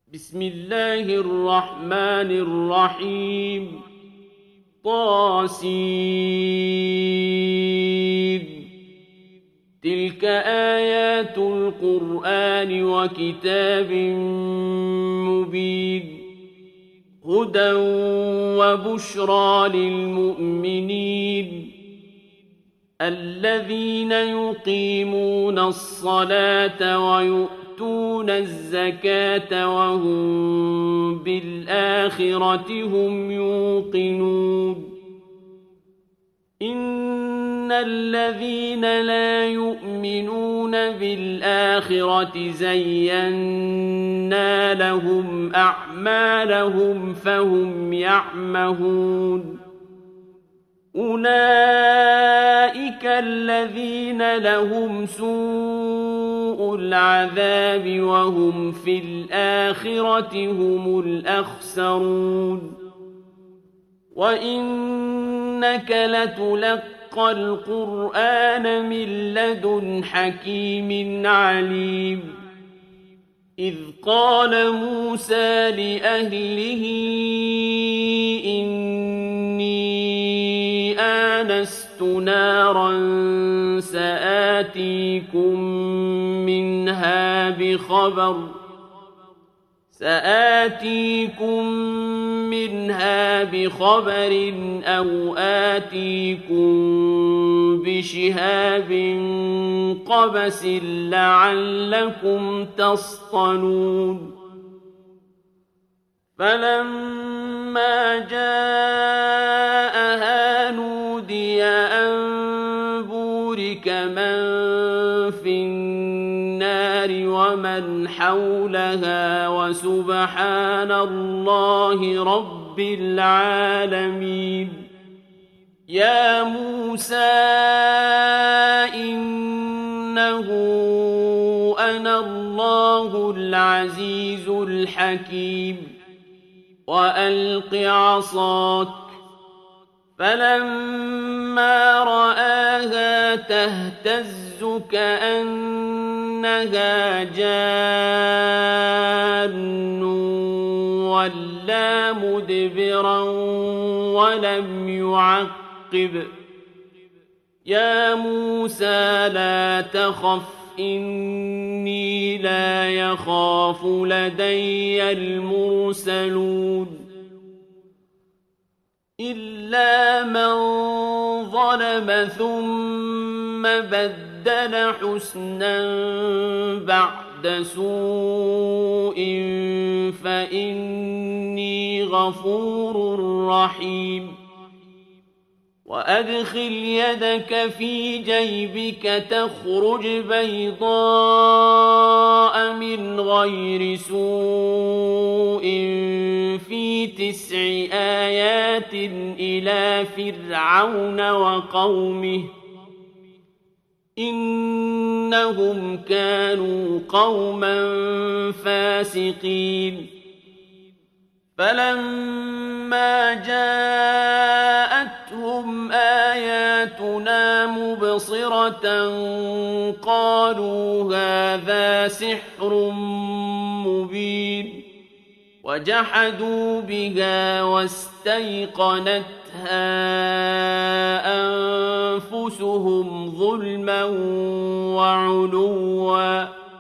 بسم الله الرحمن الرحيم. طاسين. تلك آيات القرآن وكتاب مبين، هدى وبشرى للمؤمنين الذين يقيمون الصلاة ويؤتون الزكاة وهم بالآخرة هم يوقنون. إن الذين لا يؤمنون بالآخرة زينا لهم أعمالهم فهم يعمهون. أولئك الذين لهم سوء العذاب وهم في الآخرة هم الأخسرون. وإنك لتلقى القرآن من لدن حكيم عليم. إذ قال موسى لأهله إني آنست نارا سآتيكم منها بخبر أو آتيكم بشهاب قبس لعلكم تصطلون. فلما جاءها نودي أن بورك من في النار ومن حولها وسبحان الله رب العالمين. يا موسى إنه أنا الله العزيز الحكيم وألق عصاك. فلما رآها تهتز كأنها جان ولا مدبرا ولم يعقب. يا موسى لا تخف إني لا يخاف لدي المرسلون. إلا من ظلم ثم بدل حسنا بعد سوء فإني غفور رحيم. وأدخل يدك في جيبك تخرج بيضاء من غير سوء في 9 آيات إلى فرعون وقومه إنهم كانوا قوما فاسقين. فلما جاءتهم آياتنا مبصرة قالوا هذا سحر مبين. وجحدوا بها واستيقنتها أنفسهم ظلما وعلوا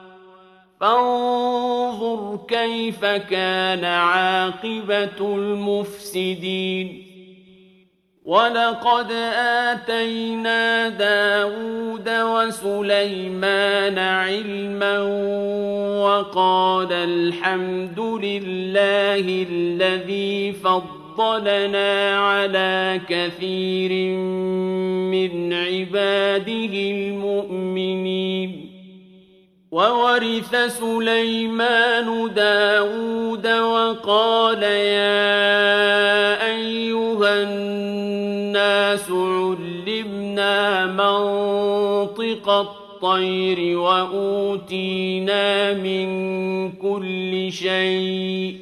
فانظر كيف كان عاقبة المفسدين. ولقد آتينا داود وسليمان علما وقال الحمد لله الذي فضلنا على كثير من عباده المؤمنين. وورث سليمان داود وقال يا أيها الناس علمنا منطق الطير وأوتينا من كل شيء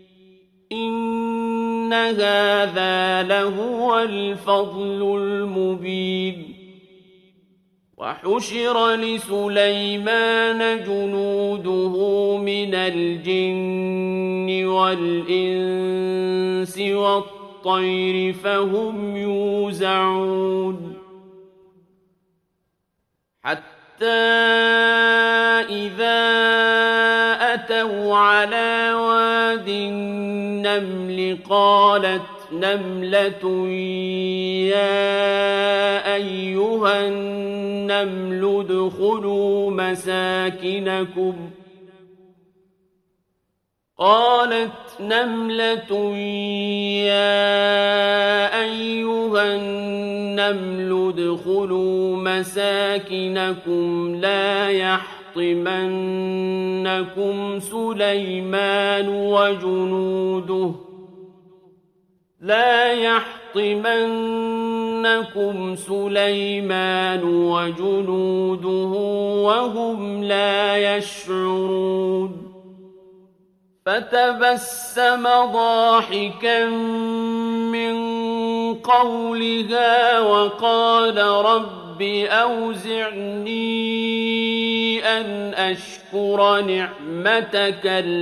إن هذا لهو الفضل المبين. وحشر لسليمان جنوده من الجن والإنس والطير فهم يوزعون حتى إذا أتوا على واد النمل قالت نملة يا أيها النمل ادخلوا مساكنكم لا يحطمنكم سليمان وجنوده وهم لا يشعرون فتبسم ضاحكا من قولها وقال رب أوزعني أن أشكر نعمتك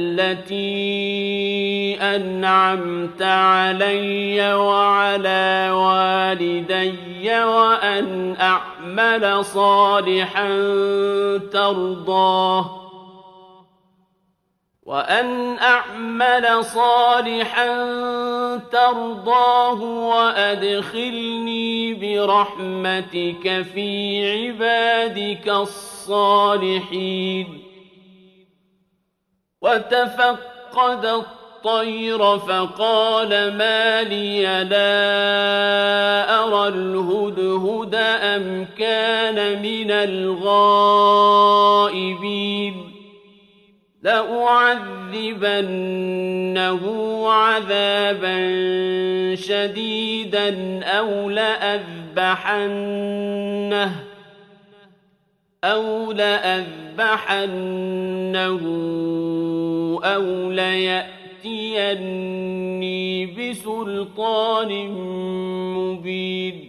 التي أنعمت علي وعلى والدي وأن أعمل صالحا ترضاه وأدخلني برحمتك في عبادك الصالحين وتفقد الطير فقال ما لي لا أرى الهدهد أم كان من الغائبين لأعذبنه عذابا شديدا أو لأذبحنه أو ليأتيني بسلطان مبين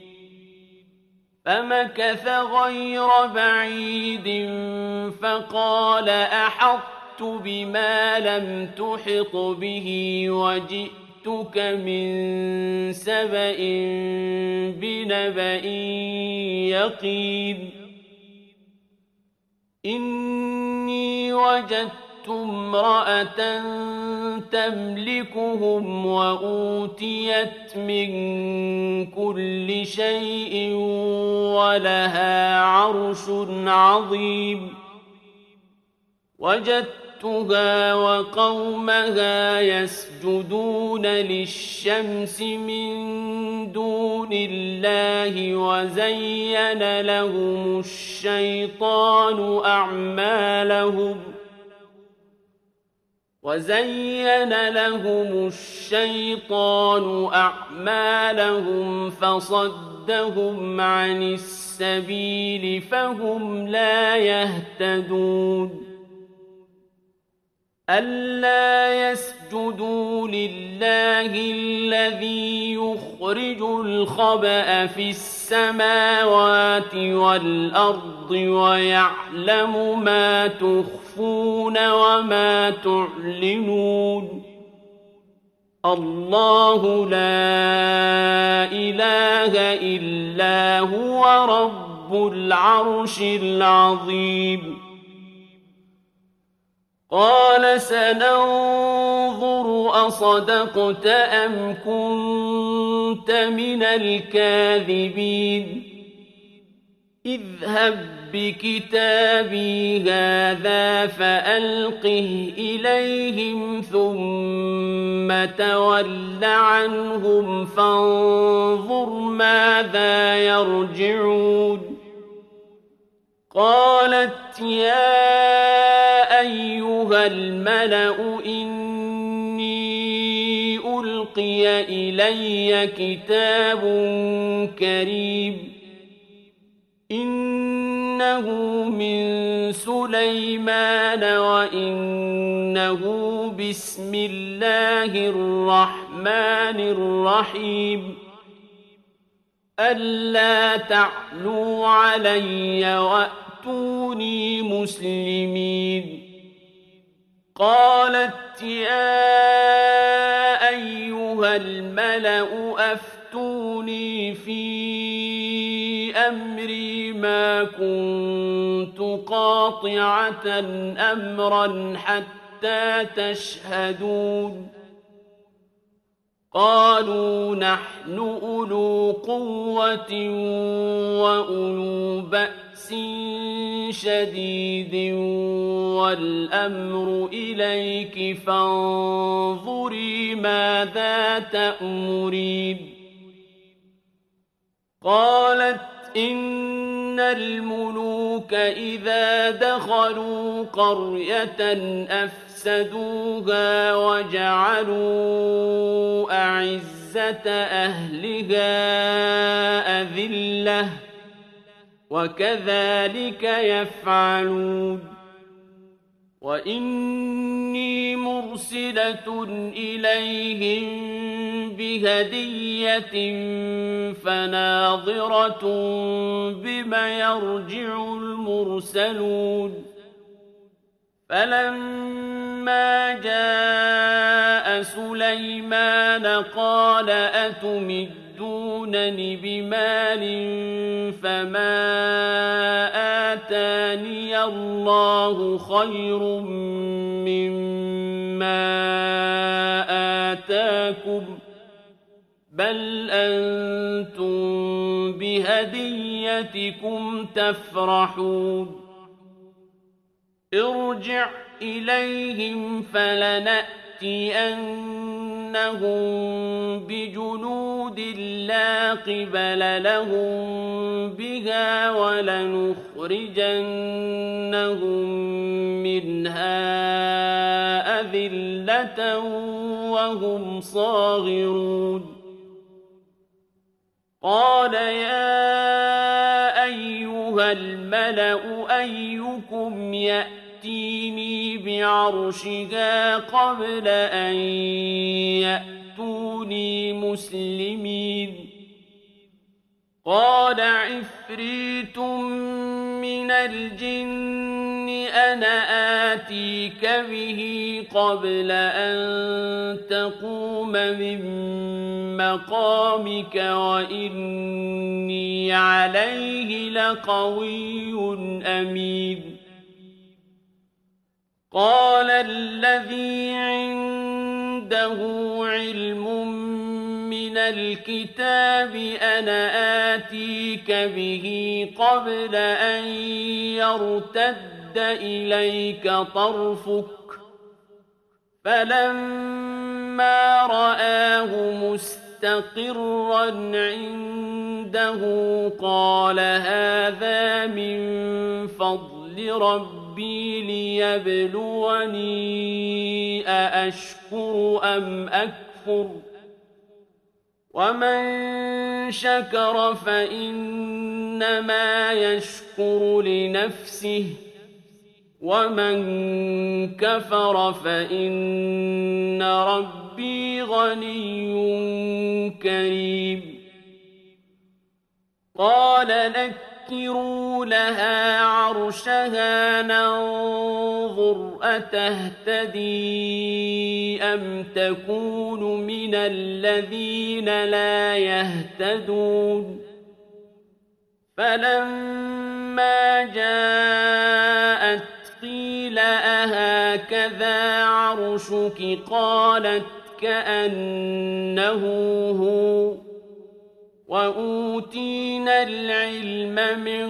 فمكث غير بعيد فقال أحطت بما لم تحط به وجئتك من سبأ بنبأ يقين إني وجدت امرأة تملكهم وأوتيت من كل شيء ولها عرش عظيم وجدتها وقومها يسجدون للشمس من دون الله وزين لهم الشيطان أعمالهم فصدهم عن السبيل فهم لا يهتدون ألا يسجدوا لله الذي يخرج الخبأ في السماوات والأرض ويعلم ما تخفون وما تعلنون الله لا إله إلا هو رب العرش العظيم قال سننظر أصدقت أم كنت من الكاذبين اذهب بكتابي هذا فألقه إليهم ثم تول عنهم فانظر ماذا يرجعون قالت يا أيها الملأ إني ألقي إلي كتاب كريم إنه من سليمان وإنه بسم الله الرحمن الرحيم ألا تعلوا علي وأتوني مسلمين قالت يا أيها الملأ أفتوني في أمري ما كنت قاطعة أمرا حتى تشهدون قالوا نحن أولو قوة وأولو بأس شديد والأمر إليك فانظري ماذا تأمرين قالت إن الملوك إذا دخلوا قرية أفسدوها وجعلوا أعزة أهلها أذلة وكذلك يفعلون وإني مرسلة إليهم بهدية فناظرة بما يرجع المرسلون فلما جاء سليمان قال أتمدونني بمال فما آتاني الله خير مما آتاكم بل أنتم بهديتكم تفرحون ارجع إليهم فلنأتينهم بجنود لا قبل لهم بها ولنخرجنهم منها أذلة وهم صاغرون قال يا أيها الملأ أيكم يأتيني بعرشها قبل أن يأتوني مسلمين قال عفريت من الجن أنا آتيك به قبل أن تقوم من مقامك وإني عليه لقوي أمين قال الذي عنده علم من الكتاب أنا آتيك به قبل أن يرتد إليك طرفك فلما رآه مستقرا عنده قال هذا من فضل ربي ليبلوني أأشكر أم أكفر ومن شكر فإنما يشكر لنفسه ومن كفر فإن ربي غني كريم قال نكروا لها عرشها ننظر أتهتدي أم تكون من الذين لا يهتدون فلما جاءت قيل أهكذا عرشك قالت كأنه هو وأوتينا العلم من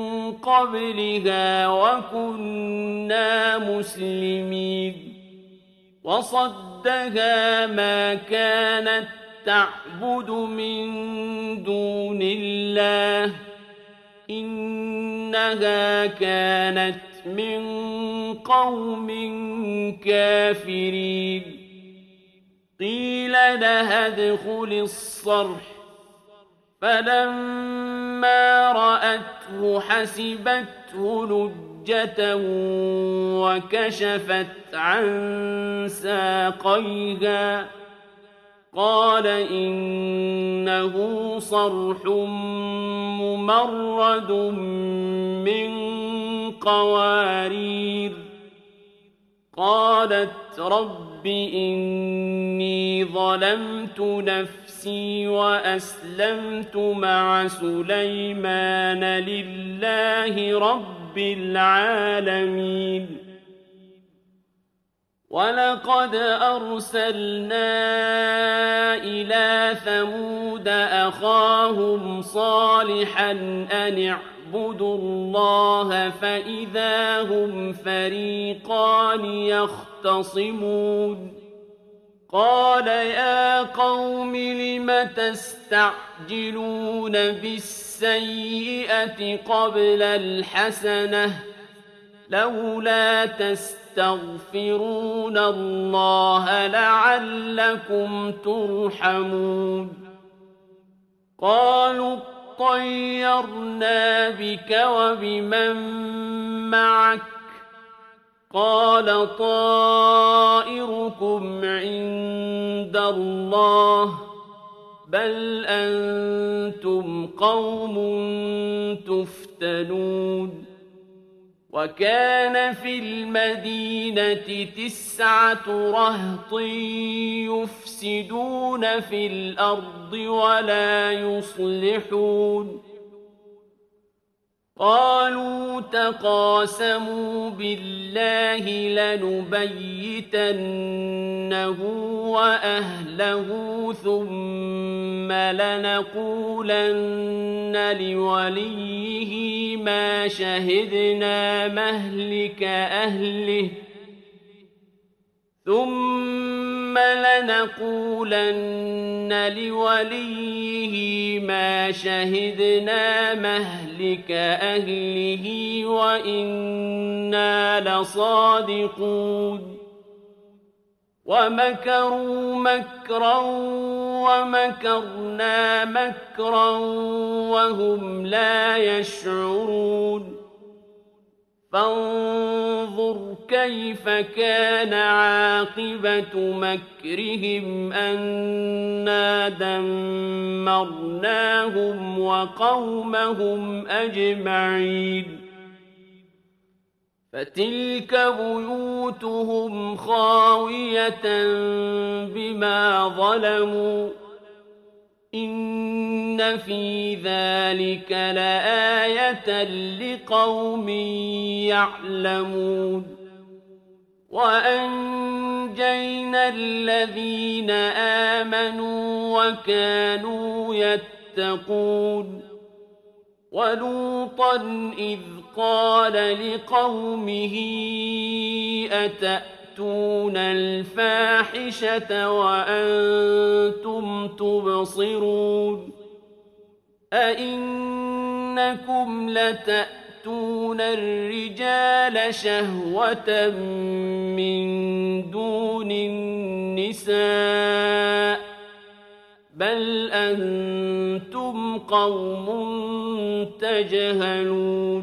قبلها وكنا مسلمين وصدها ما كانت تعبد من دون الله إنها كانت من قوم كافرين قيل لها ادخل الصرح فلما رأته حسبته لجة وكشفت عن ساقيها قال إنه صرح ممرد من قوارير قالت رب إني ظلمت نفسي وأسلمت مع سليمان لله رب العالمين ولقد أرسلنا إلى ثمود أخاهم صالحا أن اعبدوا الله فإذا هم فريقان يختصمون قال يا قوم لم تستعجلون بالسيئة قبل الحسنة لولا تستغفرون الله لعلكم ترحمون قالوا طيرنا بك وبمن معك قال طائركم عند الله بل أنتم قوم تفتنون وكان في المدينة 9 رهط يفسدون في الأرض ولا يصلحون قالوا تقاسموا بالله لنبيتنه وأهله ثم لنقولن لوليه ما شهدنا مهلك أهله وإنا لصادقون ومكروا مكرا ومكرنا مكرا وهم لا يشعرون فانظر كيف كان عاقبة مكرهم أنا دمرناهم وقومهم أجمعين فتلك بيوتهم خاوية بما ظلموا إن في ذلك لآية لقوم يعلمون وأنجينا الذين آمنوا وكانوا يتقون ولوطا إذ قال لقومه أتأتون الفاحشة وأنتم تبصرون أئنكم لتأتون الرجال شهوة من دون النساء بل أنتم قوم تجهلون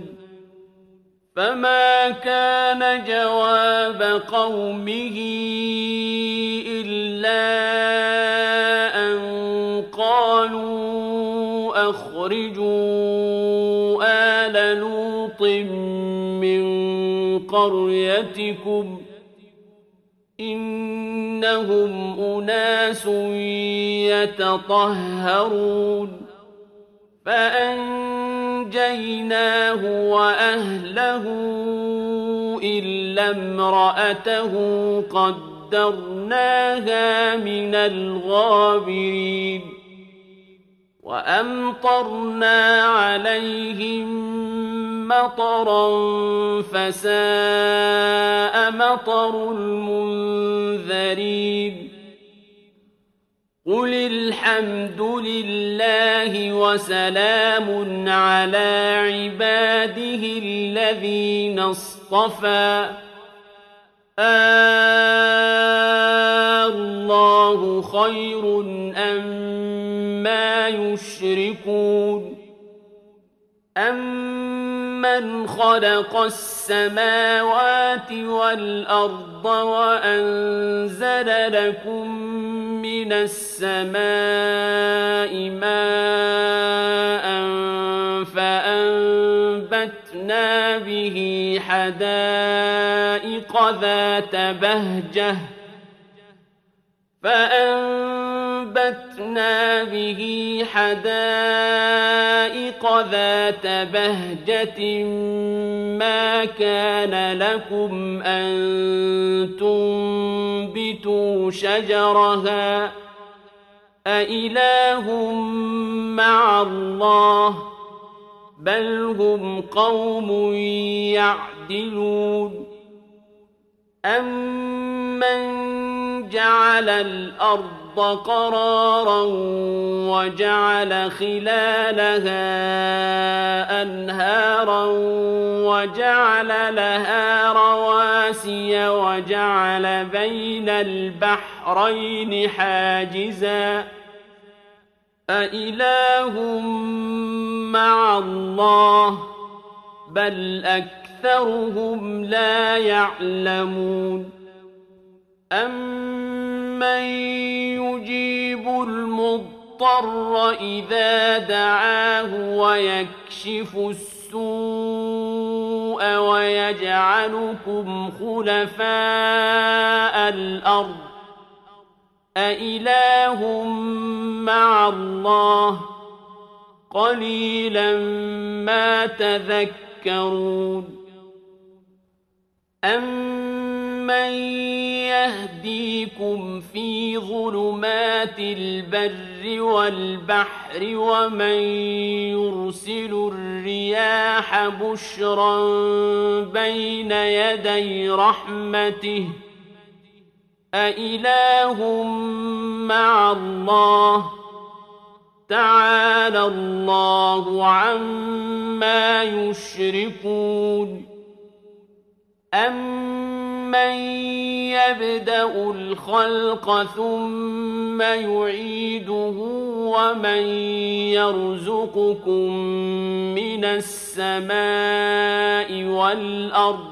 فما كان جواب قومه إلا أن قالوا أخرجوا آل لوط من قريتكم إنهم أناس يتطهرون فأنجيناه وأهله إلا امرأته قدرناها من الغابرين وأمطرنا عليهم مطرا فساء مطر المنذرين قل الحمد لله وسلام على عباده الذين اصطفى الله خير أما يشركون أمن أَمَّنْ خَلَقَ السَّمَاوَاتِ وَالْأَرْضَ وَأَنزَلَ لَكُم مِّنَ السَّمَاءِ مَاءً فَأَنبَتْنَا بِهِ حدائق ذات بهجة ما كان لكم أن تنبتوا شجرها أإله مع الله بل هم قوم يعدلون أَمَّنْ جَعَلَ الْأَرْضَ قَرَارًا وَجَعَلَ خِلَالَهَا أَنْهَارًا وَجَعَلَ لَهَا رَوَاسِيَ وَجَعَلَ بَيْنَ الْبَحْرَيْنِ حَاجِزًا أَإِلَٰهٌ مَّعَ اللَّهِ بَلْ أَكْثَرُهُمْ لَا يَعْلَمُونَ أَمَّن يُجِيبُ الْمُضْطَرَّ إِذَا دَعَاهُ وَيَكْشِفُ السُّوءَ وَيَجْعَلُكُمْ خُلَفَاءَ الْأَرْضِ أَإِلَٰهٌ مَّعَ اللَّهِ قَلِيلًا مَّا تَذَكَّرُونَ أَمَّن يَهْدِيكُمْ فِي ظُلُمَاتِ الْبَرِّ وَالْبَحْرِ وَمَن يُرْسِلُ الرِّيَاحَ بُشْرًا بَيْنَ يَدَيْ رَحْمَتِهِ أَإِلَٰهٌ مَّعَ اللَّهِ تَعَالَى اللَّهُ عَمَّا يُشْرِكُونَ أَمَّن يَبْدَأُ الْخَلْقَ ثُمَّ يُعِيدُهُ وَمَن يَرْزُقُكُم مِّنَ السَّمَاءِ وَالْأَرْضِ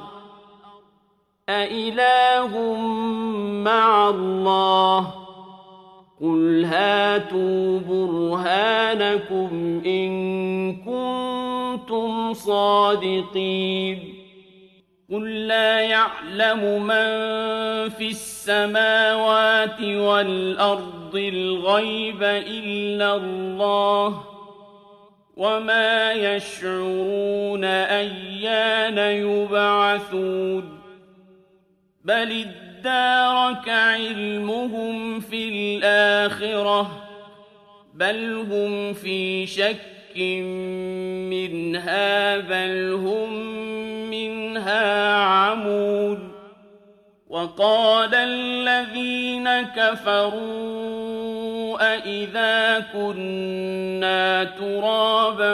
أَإِلَٰهٌ مَّعَ اللَّهِ قُلْ هَاتُوا بُرْهَانَكُمْ إِن كُنتُمْ صَادِقِينَ قُل لَّا يَعْلَمُ مَن فِي السَّمَاوَاتِ وَالْأَرْضِ الْغَيْبَ إِلَّا اللَّهُ وَمَا يَشْعُرُونَ أَيَّانَ يُبْعَثُونَ بَلِ ادَّارَكَ عِلْمُهُمْ في الْآخِرَةِ بَلْ هُمْ فِي شَكٍّ مِّنْهَا بَلْ هُم مِّنْهَا عَمُونَ وَقَالَ الَّذِينَ كَفَرُوا أَإِذَا كُنَّا تُرَابًا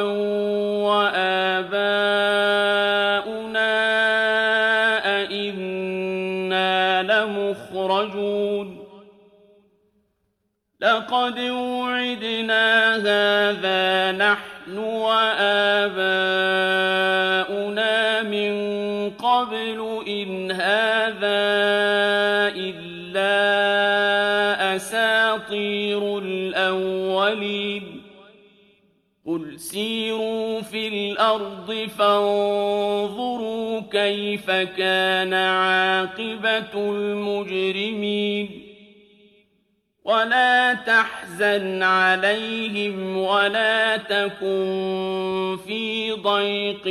وَآبَاؤُنَا أَإِنَّا لَمُخْرَجُونَ لَقَدْ وُعِدْنَا هَٰذَا نَحْنُ وَآبَاؤُنَا مِن قَبْلُ إِنْ هَٰذَا إِلَّا أَسَاطِيرُ الْأَوَّلِينَ قُلْ سِيرُوا فِي الْأَرْضِ فَانظُرُوا كَيْفَ كَانَ عَاقِبَةُ الْمُجْرِمِينَ وَلَا تَحْزَنْ عَلَيْهِمْ وَلَا تَكُن فِي ضَيْقٍ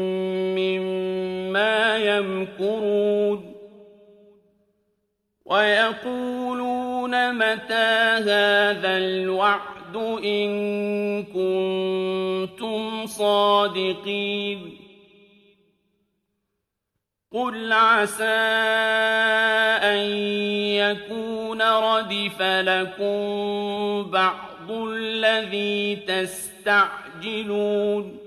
مِّمَّا يَمْكُرُونَ وَيَقُولُونَ مَتَىٰ هَٰذَا الْوَعْدُ إِن كُنتُمْ صَادِقِينَ قُلْ عَسَىٰ أَن يَكُونَ رَدِفَ لَكُم بَعْضُ الَّذِي تَسْتَعْجِلُونَ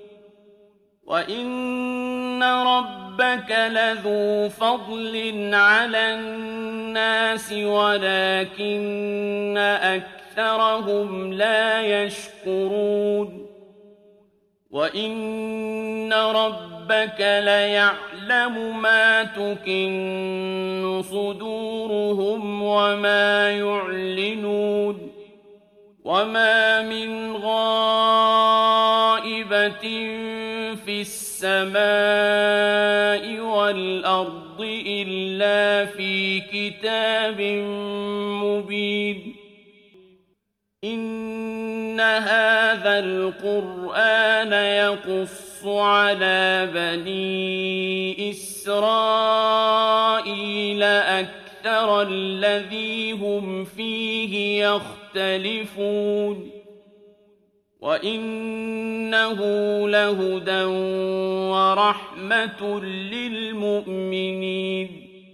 وَإِنَّ رَبَّكَ لَذُو فَضْلٍ عَلَى النَّاسِ وَلَٰكِنَّ أَكْثَرَهُمْ لَا يَشْكُرُونَ وَإِنَّ رَبَّكَ لَيَعْلَمُ مَا تُكِنُّ صُدُورُهُمْ وَمَا يُعْلِنُونَ وَمَا مِنْ غَائِبَةٍ فِي السَّمَاءِ وَالْأَرْضِ إِلَّا فِي كِتَابٍ مُّبِينٍ إِنَّ هَٰذَا الْقُرْآنَ يَقُصُّ عَلَىٰ بَنِي إِسْرَائِيلَ أَكْثَرَ الَّذِي هُمْ فِيهِ يَخْتَلِفُونَ وَإِنَّهُ لَهُدًى وَرَحْمَةٌ لِّلْمُؤْمِنِينَ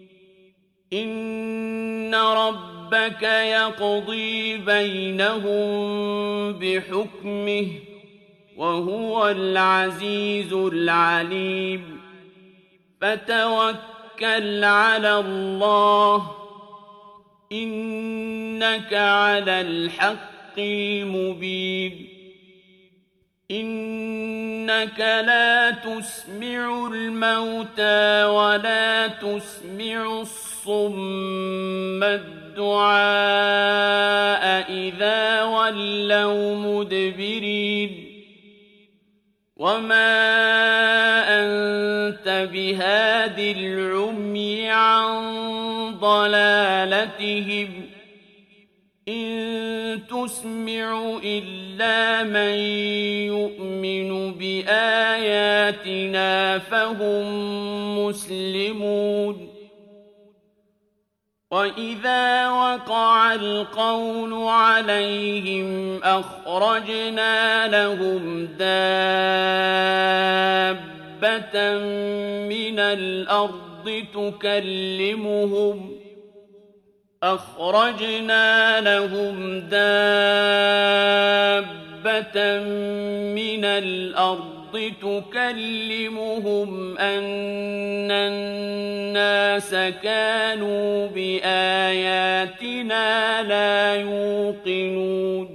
إِنَّ رَبَّكَ يَقْضِي بَيْنَهُم بِحُكْمِهِ وَهُوَ الْعَزِيزُ الْعَلِيمُ فَتَوَكَّلْ عَلَى اللَّهِ إِنَّكَ عَلَى الْحَقِّ الْمُبِينِ إِنَّكَ لَا تُسْمِعُ الْمَوْتَىٰ وَلَا تُسْمِعُ الصُّمَّ الدُّعَاءَ إِذَا وَلَّوْا مُدْبِرِينَ وَمَا أَنتَ بِهَادِ الْعُمْيِ عَن ضَلَالَتِهِمْ ۖ إِن تُسْمِعُ إِلَّا مَن يُؤْمِنُ بِآيَاتِنَا فَهُم مُّسْلِمُونَ وَإِذَا وَقَعَ الْقَوْلُ عَلَيْهِمْ أَخْرَجْنَا لَهُمْ دَابَّةً مِّنَ الْأَرْضِ تُكَلِّمُهُمْ أَنَّ النَّاسَ كَانُوا بِآيَاتِنَا لَا يُوقِنُونَ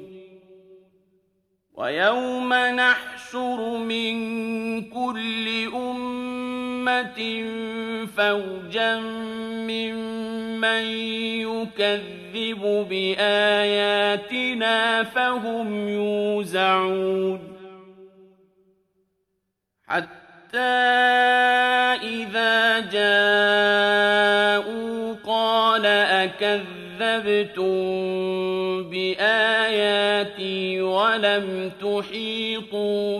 وَيَوْمَ نَحْشُرُ مِن كُلِّ أُمَّةٍ فَوْجًا مِّمَّن يُكَذِّبُ بِآيَاتِنَا فَهُمْ يُوزَعُونَ حَتَّىٰ إِذَا جَاءُوا قَالَ أَكَذَّبْتُم بِآيَاتِي وَلَمْ تُحِيطُوا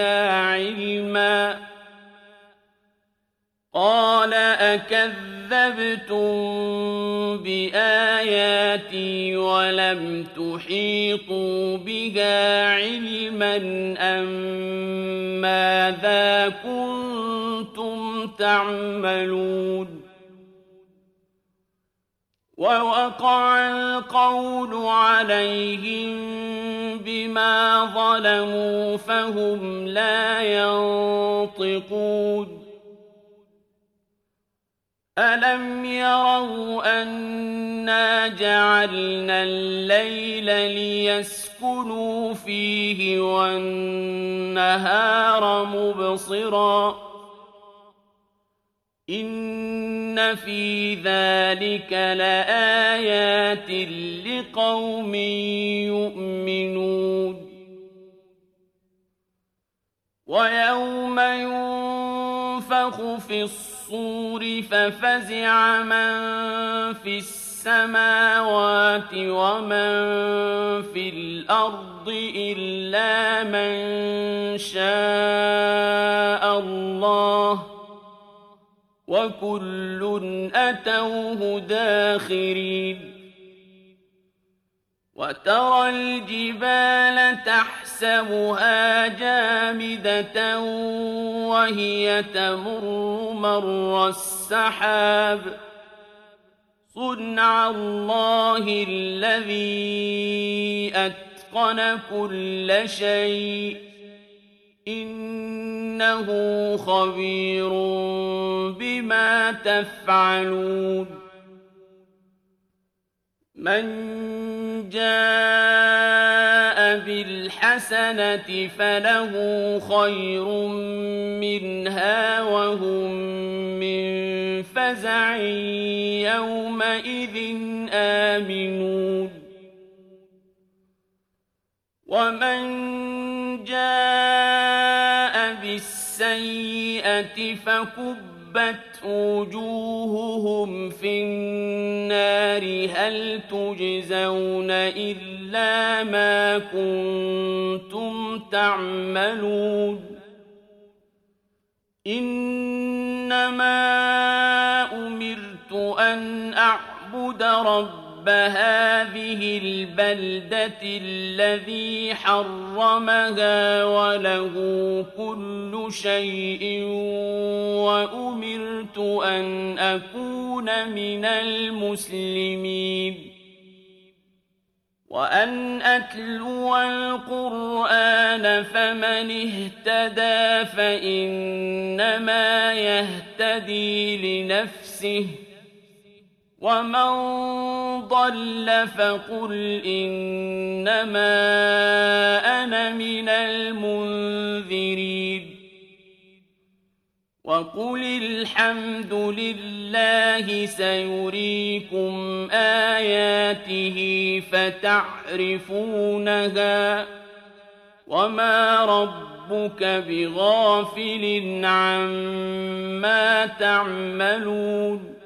بِهَا عِلْمًا أَم مَّاذَا كُنتُمْ تَعْمَلُونَ وَوَقَعَ الْقَوْلُ عَلَيْهِم بِمَا ظَلَمُوا فَهُمْ لَا يَنطِقُونَ أَلَمْ يَرَوْا أَنَّا جَعَلْنَا اللَّيْلَ لِيَسْكُنُوا فِيهِ وَالنَّهَارَ مُبْصِرًا ۚ إِنَّ فِي ذَٰلِكَ لَآيَاتٍ لِّقَوْمٍ يُؤْمِنُونَ وَيَوْمَ يُنفَخُ فِي الصُّورِ فَفَزِعَ مَن فِي السَّمَاوَاتِ وَمَن فِي الْأَرْضِ إِلَّا مَن شَاءَ اللَّهُ ۖ وَكُلٌّ أَتَوْهُ دَاخِرِينَ وَتَرَى الْجِبَالَ تَحْسَبُهَا جَامِدَةً وَهِيَ تَمُرُّ مَرَّ السَّحَابِ ۚ صُنْعَ اللَّهِ الَّذِي أَتْقَنَ كُلَّ شَيْءٍ ۚ إِنَّهُ خَبِيرٌ بِمَا تَفْعَلُونَ مَن جَاءَ بِالْحَسَنَةِ الحسنة فله خير منها وهم من فزع يومئذ آمنون ومن جاء بالسيئة فكبت وجوههم في النار هل تجزون إلا ما كنتم تعملون إنما أمرت أن أعبد رب هذه البلدة الذي حرمها وله كل شيء وأمرت أن أكون من المسلمين وأن أتلو القرآن فمن اهتدى فإنما يهتدي لنفسه ومن ضل فقل إنما أنا من المنذرين وقل الحمد لله سيريكم آياته فتعرفونها وما ربك بغافل عما تعملون